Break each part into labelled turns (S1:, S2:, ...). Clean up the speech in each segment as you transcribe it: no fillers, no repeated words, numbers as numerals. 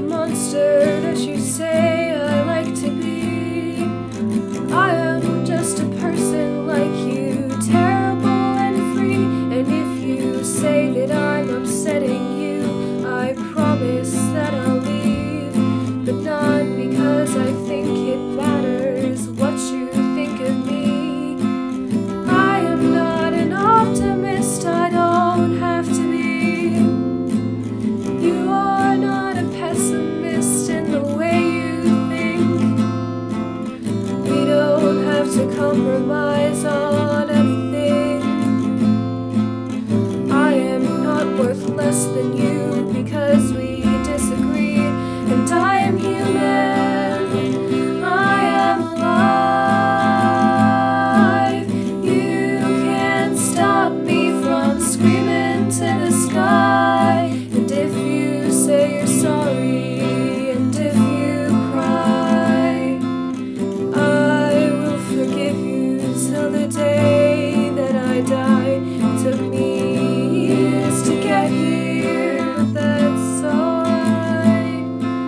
S1: monster that you say I like to be. I am just a person like you, terrible and free. And if you say that I'm upsetting you, I promise that I'll leave. But not because I think it matters what you think of me. I am not an optimist, I don't have to be. You are not a pessimist in the way you think. We don't have to compromise on anything. I am not worth less than you because we disagree. And I am human, I am alive. You can't stop me from screaming to the sky. And if you say you're sorry, and if you cry, I will forgive you till the day that I die. It took me years to get here, but that's alright.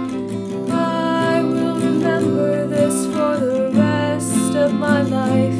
S1: I will remember this for the rest of my life.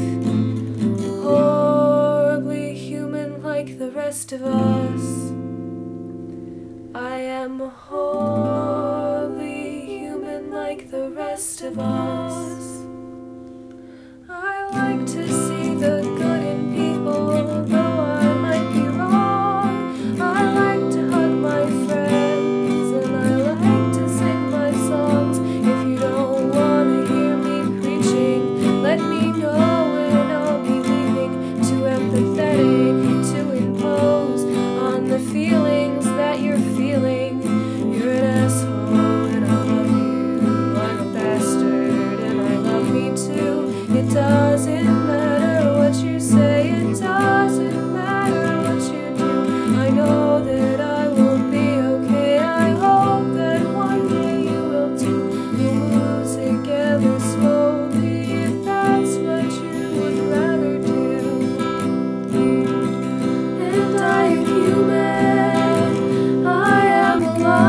S1: Horribly human like the rest of us. I am horribly human like the rest of us. I like to see the good in people, though I might be wrong. I like to hug my friends, and I like to sing my songs. If you don't want to hear me preaching, let me know and I'll be leaving. Too empathetic to impose on the feelings that you're feeling. You're an asshole and I love you. I'm a bastard and I love me too. It doesn't matter what you say, it doesn't matter what you do. I know that I will be okay. I hope that one day you will too. We'll move together slowly if that's what you would rather do. And I am human, I am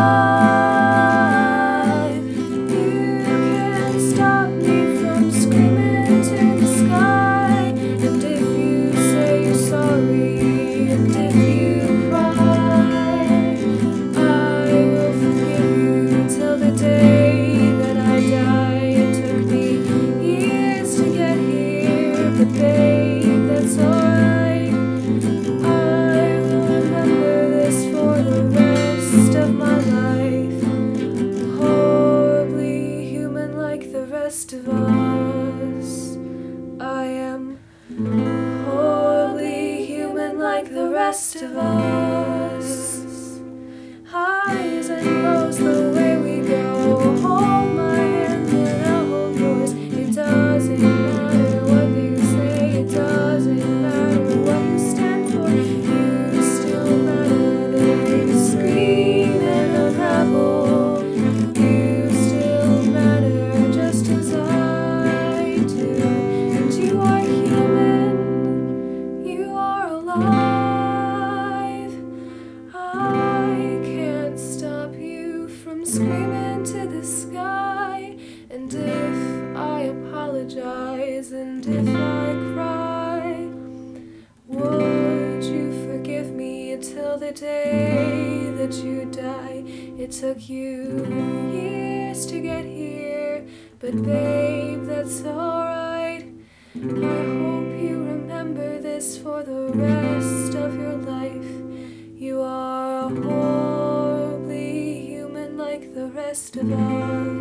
S1: alive. You can't stop me from screaming to the sky. And if you say you're sorry, and if you cry, I will forgive you till the day that I die. It took me years to get here, but babe, that's alright. I will remember this for the rest of my life. Horribly human like the rest of us. I am horribly human like the rest of us. Highs and lows, the way we go. Hold my hand and I'll hold yours. It doesn't matter what you say, it doesn't matter what you stand for. You still matter. You scream and unravel. You still matter just as I do. And you are human, you are alive. I can't stop you from screaming to the sky. And if I apologize and if I cry, would you forgive me until the day that you die? It took you years to get here, but babe, that's alright. I hope you remember this for the rest of your life. You are horribly human like the rest of us.